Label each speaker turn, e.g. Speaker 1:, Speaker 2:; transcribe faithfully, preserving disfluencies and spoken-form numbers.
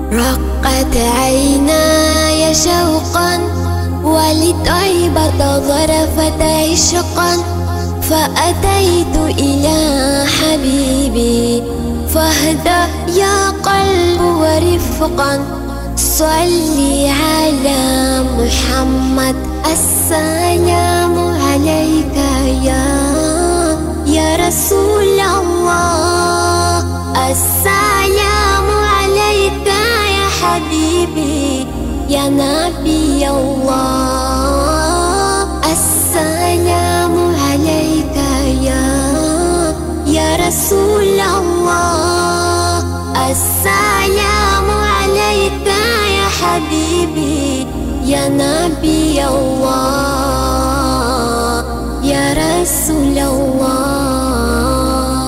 Speaker 1: رقت عيناي شوقا ولطيبة ظرفت عشقا، فأتيت إلى حبيبي فاهدأ يا قلب ورفقا. صلي على محمد، السلام عليك يا يا رسول الله، السلام عليك يا حبيبي يا نبي الله، السلام عليك يا يا رسول الله، السلام عليك يا حبيبي يا نبي الله يا رسول الله.